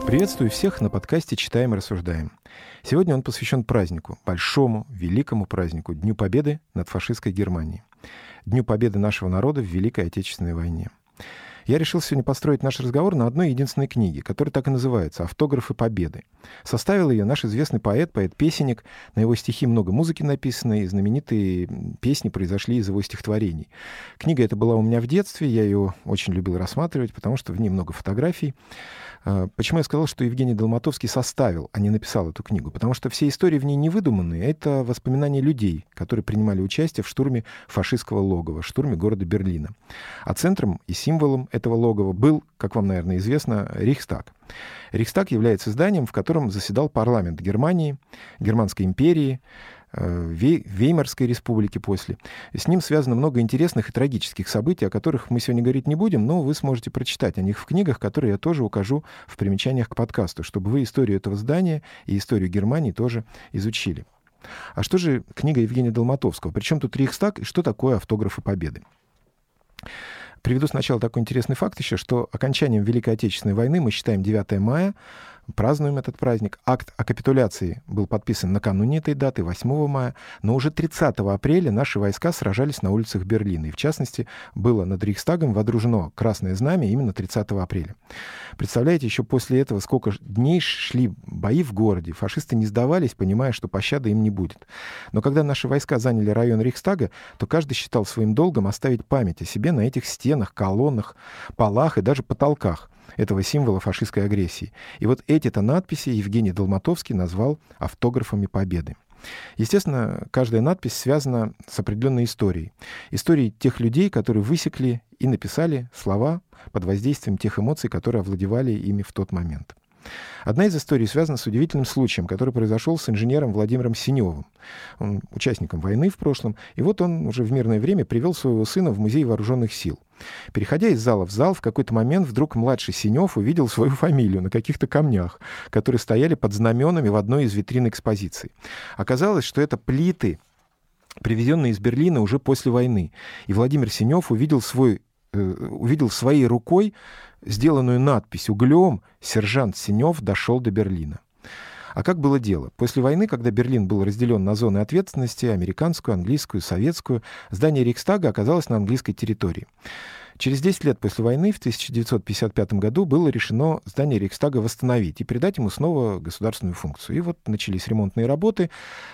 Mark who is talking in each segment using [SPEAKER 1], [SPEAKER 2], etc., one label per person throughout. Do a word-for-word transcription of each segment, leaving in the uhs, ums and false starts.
[SPEAKER 1] Приветствую всех на подкасте «Читаем и рассуждаем». Сегодня он посвящен празднику, большому, великому празднику, Дню Победы над фашистской Германией, Дню Победы нашего народа в Великой Отечественной войне. Я решил сегодня построить наш разговор на одной единственной книге, которая так и называется «Автографы Победы». Составил ее наш известный поэт, поэт-песенник. На его стихи много музыки написано, и знаменитые песни произошли из его стихотворений. Книга эта была у меня в детстве, я ее очень любил рассматривать, потому что в ней много фотографий. Почему я сказал, что Евгений Долматовский составил, а не написал эту книгу? Потому что все истории в ней не выдуманные. Это воспоминания людей, которые принимали участие в штурме фашистского логова, штурме города Берлина. А центром и символом этого логова был, как вам, наверное, известно, Рейхстаг. Рейхстаг является зданием, в котором заседал парламент Германии, Германской империи, Веймарской республики после. С ним связано много интересных и трагических событий, о которых мы сегодня говорить не будем, но вы сможете прочитать о них в книгах, которые я тоже укажу в примечаниях к подкасту, чтобы вы историю этого здания и историю Германии тоже изучили. А что же книга Евгения Долматовского? Причем тут Рейхстаг и что такое автографы Победы? Приведу сначала такой интересный факт еще, что окончанием Великой Отечественной войны мы считаем девятое мая, празднуем этот праздник. Акт о капитуляции был подписан накануне этой даты, восьмого мая, но уже тридцатого апреля наши войска сражались на улицах Берлина. И в частности, было над Рейхстагом водружено красное знамя именно тридцатого апреля. Представляете, еще после этого сколько дней шли бои в городе. Фашисты не сдавались, понимая, что пощады им не будет. Но когда наши войска заняли район Рейхстага, то каждый считал своим долгом оставить память о себе на этих стенах, колоннах, полах и даже потолках этого символа фашистской агрессии. И вот эти-то надписи Евгений Долматовский назвал автографами Победы. Естественно, каждая надпись связана с определенной историей. Историей тех людей, которые высекли и написали слова под воздействием тех эмоций, которые овладевали ими в тот момент. Одна из историй связана с удивительным случаем, который произошел с инженером Владимиром Синевым. Он участником войны в прошлом, и вот он уже в мирное время привел своего сына в музей вооруженных сил. Переходя из зала в зал, в какой-то момент вдруг младший Синев увидел свою фамилию на каких-то камнях, которые стояли под знаменами в одной из витрин экспозиции. Оказалось, что это плиты, привезенные из Берлина уже после войны. И Владимир Синев увидел свой увидел своей рукой сделанную надпись углем «Сержант Синев дошел до Берлина». А как было дело? После войны, когда Берлин был разделен на зоны ответственности, американскую, английскую, советскую, здание Рейхстага оказалось на английской территории. Через десять лет после войны, в тысяча девятьсот пятьдесят пятом году, было решено здание Рейхстага восстановить и придать ему снова государственную функцию. И вот начались ремонтные работы.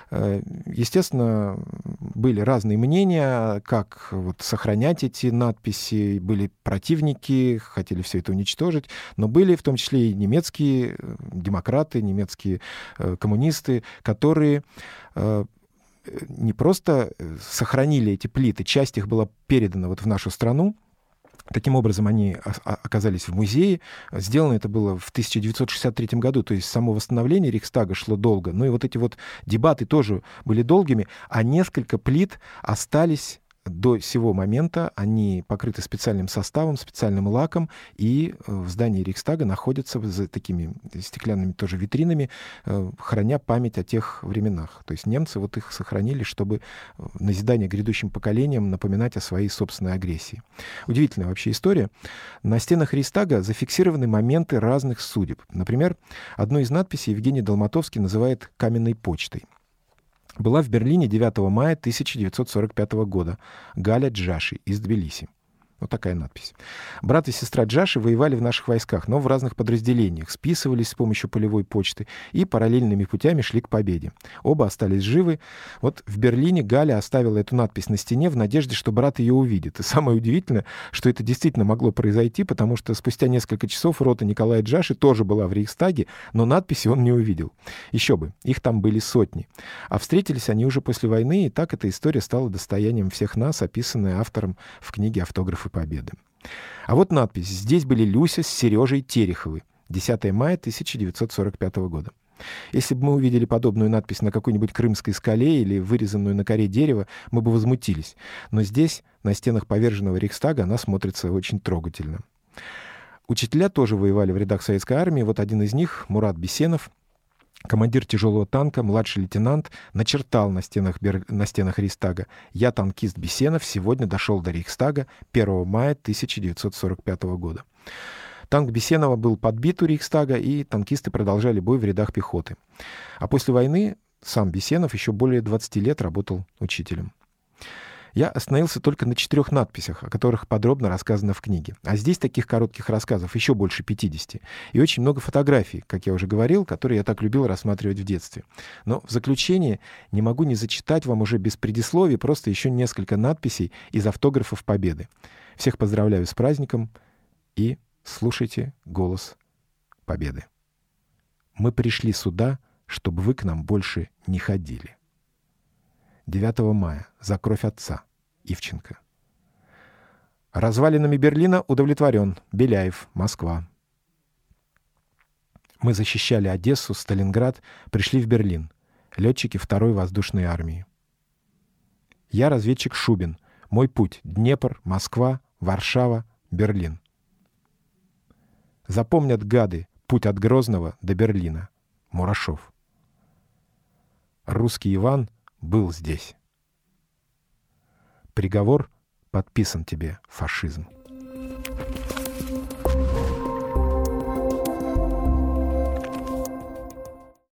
[SPEAKER 1] Естественно, были разные мнения, как вот сохранять эти надписи. Были противники, хотели все это уничтожить, но были в том числе и немецкие демократы, немецкие коммунисты, которые не просто сохранили эти плиты, часть их была передана вот в нашу страну. Таким образом, они оказались в музее. Сделано это было в тысяча девятьсот шестьдесят третьем году, то есть само восстановление Рейхстага шло долго. Ну и вот эти вот дебаты тоже были долгими, а несколько плит остались до сего момента. Они покрыты специальным составом, специальным лаком, и в здании Рейхстага находятся за такими стеклянными тоже витринами, храня память о тех временах. То есть немцы вот их сохранили, чтобы в назидание грядущим поколениям напоминать о своей собственной агрессии. Удивительная вообще история. На стенах Рейхстага зафиксированы моменты разных судеб. Например, одну из надписей Евгений Долматовский называет «каменной почтой». Была в Берлине девятого мая тысяча девятьсот сорок пятого года Галя Джаши из Тбилиси. Вот такая надпись. Брат и сестра Джаши воевали в наших войсках, но в разных подразделениях, списывались с помощью полевой почты и параллельными путями шли к победе. Оба остались живы. Вот в Берлине Галя оставила эту надпись на стене в надежде, что брат ее увидит. И самое удивительное, что это действительно могло произойти, потому что спустя несколько часов рота Николая Джаши тоже была в Рейхстаге, но надписи он не увидел. Еще бы, их там были сотни. А встретились они уже после войны, и так эта история стала достоянием всех нас, описанная автором в книге «Автографы Победы». А вот надпись. Здесь были Люся с Сережей Тереховы. десятое мая тысяча девятьсот сорок пятого года. Если бы мы увидели подобную надпись на какой-нибудь крымской скале или вырезанную на коре дерева, мы бы возмутились. Но здесь, на стенах поверженного Рейхстага, она смотрится очень трогательно. Учителя тоже воевали в рядах советской армии. Вот один из них, Мурат Бесенов, командир тяжелого танка, младший лейтенант, начертал на стенах, на стенах Рейхстага: «Я, танкист Бесенов, сегодня дошел до Рейхстага первого мая тысяча девятьсот сорок пятого года». Танк Бесенова был подбит у Рейхстага, и танкисты продолжали бой в рядах пехоты. А после войны сам Бесенов еще более двадцати лет работал учителем. Я остановился только на четырех надписях, о которых подробно рассказано в книге. А здесь таких коротких рассказов еще больше пятидесяти. И очень много фотографий, как я уже говорил, которые я так любил рассматривать в детстве. Но в заключение не могу не зачитать вам уже без предисловий просто еще несколько надписей из автографов Победы. Всех поздравляю с праздником и слушайте голос Победы. Мы пришли сюда, чтобы вы к нам больше не ходили. девятого мая. За кровь отца. Ивченко. Развалинами Берлина удовлетворен. Беляев. Москва. Мы защищали Одессу, Сталинград, пришли в Берлин. Летчики второй воздушной армии. Я разведчик Шубин. Мой путь — Днепр, Москва, Варшава, Берлин. Запомнят гады путь от Грозного до Берлина. Мурашов. Русский Иван был здесь. Приговор подписан тебе, фашизм.